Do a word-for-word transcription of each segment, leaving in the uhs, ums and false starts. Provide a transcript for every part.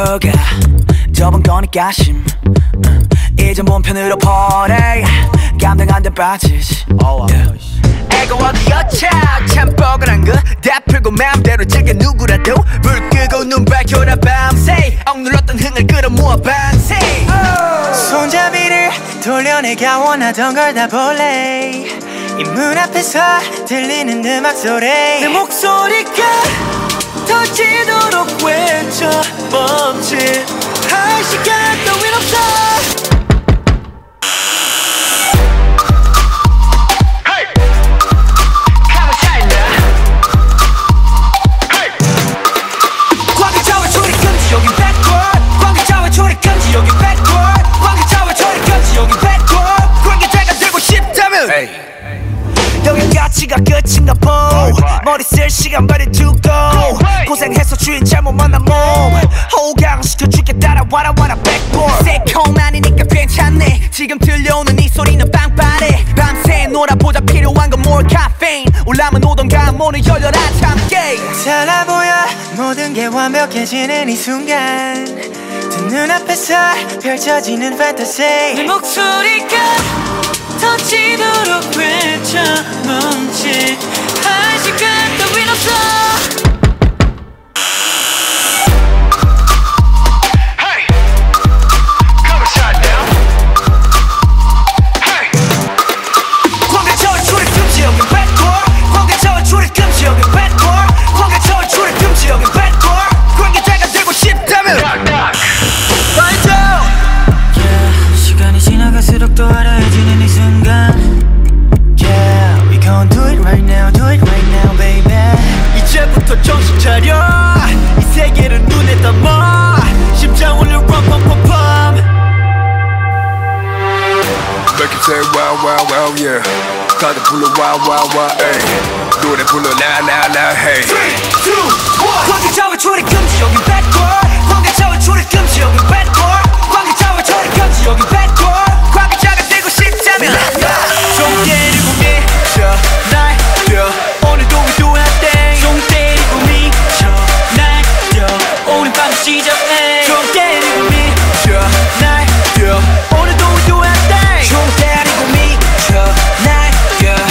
뭐가 좁은 거니까 심 이제 몸편으로 퍼내 감당 안 돼 빠지지 애가 어디였자 참 뻐근한 거 다 풀고 맘대로 즐겨 누구라도 불 끄고 눈 밝혀라 밤새 억눌렀던 흥을 끌어모아 밤새 손잡이를 돌려내가 원하던 걸 다 볼래 이 문 앞에서 들리는 음악 소리 내 목소리가 터지도록 외쳐 멈칫할 시간 따윈 없어 여긴 가치가 끝인가 보 머리 쓸 시간 많이 두고 고생해서 주인 잘못 만난 몸 호강시켜줄게 따라와라 와라 백보드 새콤하니까 괜찮네 지금 들려오는 이 소리는 빵빠레 밤새 놀아보자 필요한 건 more caffeine 올라면 오던가 문을 열려라 참깨 달라 보여 모든 게 완벽해지는 이 순간 두 눈앞에서 펼쳐지는 판타지 내 목소리가 터지도록 외쳐 멈칫할 시간 따윈 없어 Hey, come and shut down Hey 광개처럼 줄이 금지 여긴 backward 광개처럼 줄이 금지 여긴 backward 광개처럼 줄이 금지 여긴 backward 관계자가 되고 싶다면 knock knock Find out yeah, 시간이 지나갈수록 또 알아해지는 이 순간 Yeah, we gon' do it right now, do it right now, baby 이제부터 정신 차려 이 세계를 눈에 담아 심장 울려 rum pum pum pum Make it say wow wow wow yeah 다들 불러 wow wow wow ay 노래 불러 loud loud loud hey three, two, one 관계자와 조리 금지 여긴 backward 관계자와 조리 금지 여긴 backward 관계자와 조리 금지 여긴 backward 관계자가 되고 싶다면 좀 때리고 미쳐 날려 오늘도 we do our thing 좀 때리고 미쳐 날려 오늘 밤 시작해 좀 때리고 미쳐 날려 오늘도 we do our thing 좀 때리고 미쳐 날려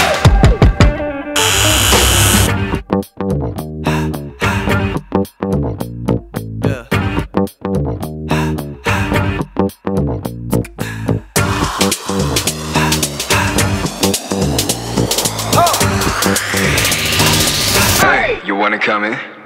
Hey, you wanna come in?